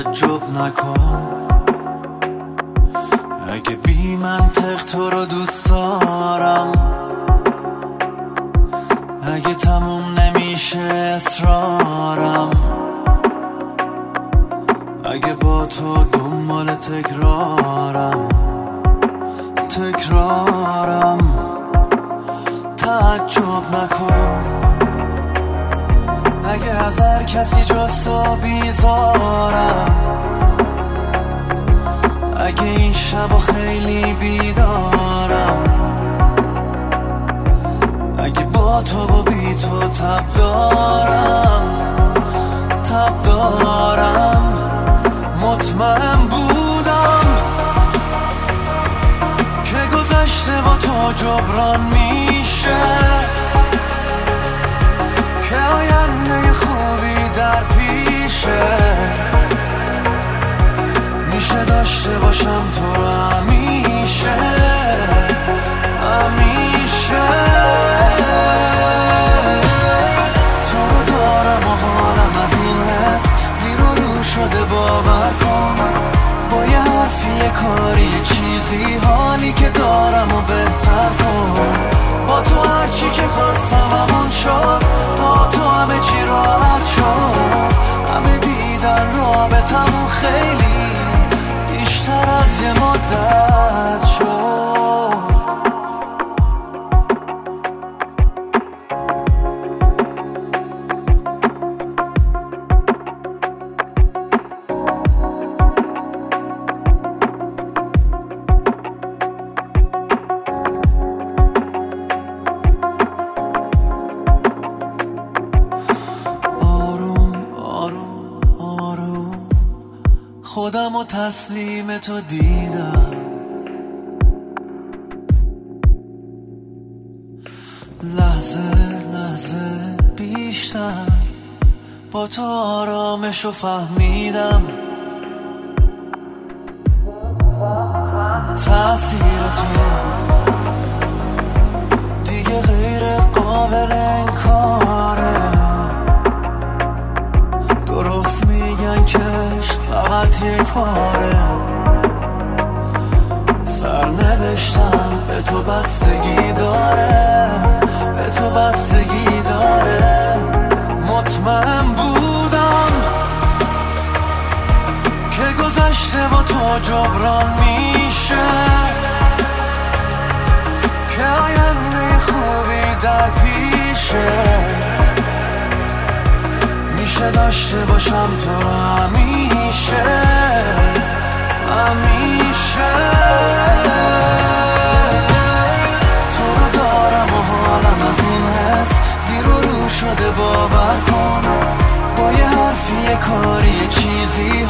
تعجب نکن اگه بی منطق تو رو دوست دارم، اگه تموم نمیشه اصرارم، اگه با تو دنبال تکرارم تعجب نکن اگه از هر کسی جز تو بیزارم، اگه این شبا خیلی بیدارم، اگه با تو و بی تو تب دارم مطمئن بودم که گذشته با تو جبران میشه، که آینده خوبی در پیشه، میشه داشته باشم تو رو همیشه. تو رو دارم و حالم از این حس زیر و رو شده، باور کن با یه حرفی یه کاری یه چیزی حالی که دارم و بهتر کن. با تو هرچی که خواستم همون شد، با تو همه چی راحت شد، همه دیدن رابطمون خیلی بیشتر از یه مدت شد. خودم و تسلیم تو دیدم، لحظه لحظه بیشتر با تو آرامشو فهمیدم، تأثیر تو دیگه غیر قابل انکاره. درست میگن که فقط یک باره، سرنوشتم به تو بستگی داره، به تو بستگی داره. مطمئن بودم که گذشته با تو جبران میشه، که آینده خوبی در پیشه، میشه داشته باشم تو همیشه. تو رو دارم و حالم از این حس زیر و رو شده، باور کن با یه حرفی یه کاری یه چیزی